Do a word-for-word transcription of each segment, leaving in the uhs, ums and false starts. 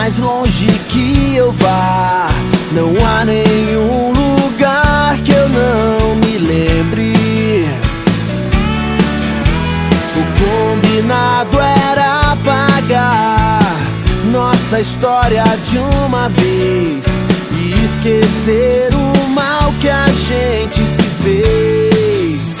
mais longe que eu vá, não há nenhum lugar que eu não me lembre. O combinado era apagar nossa história de uma vez e esquecer o mal que a gente se fez.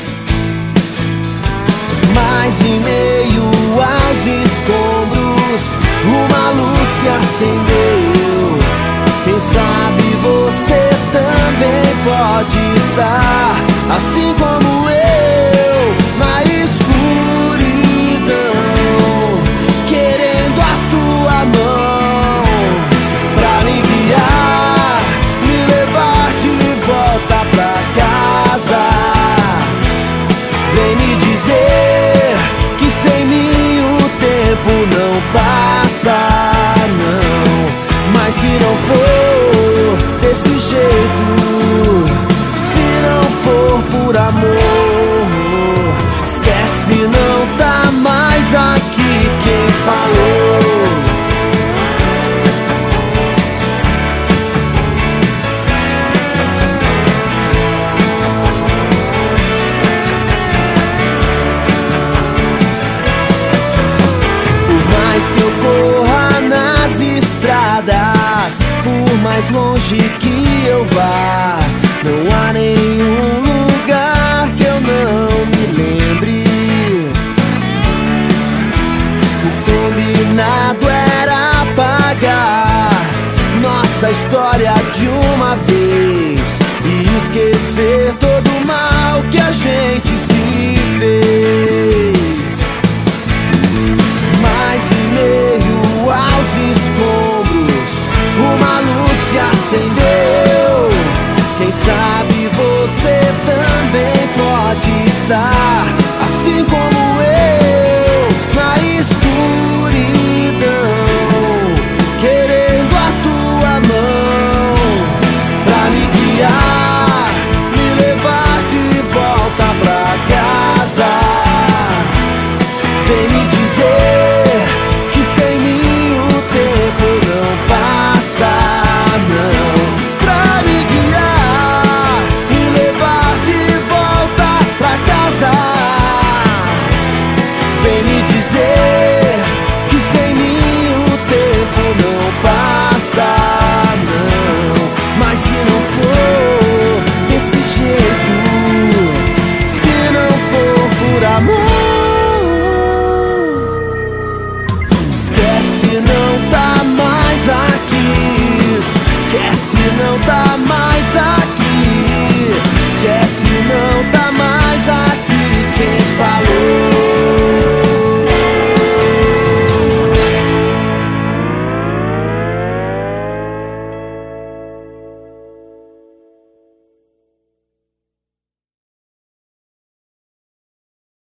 Mas em meio aos escombros uma luz se acendeu. Quem sabe você também pode estar, assim como eu, na escuridão, querendo a tua mão pra me guiar, me levar de volta pra casa. Vem me dizer que sem mim o tempo não passa, não. Mas se não for desse jeito, se não for por amor, esquece, não tá mais aqui quem falou. Por mais que eu corra nas estradas, por mais longe que eu vá, não há nenhum lugar que eu não me lembre. O combinado era apagar nossa história de uma vez e esquecer todo o mal que a gente se fez. Mas em meio aos escombros uma luz se acendeu.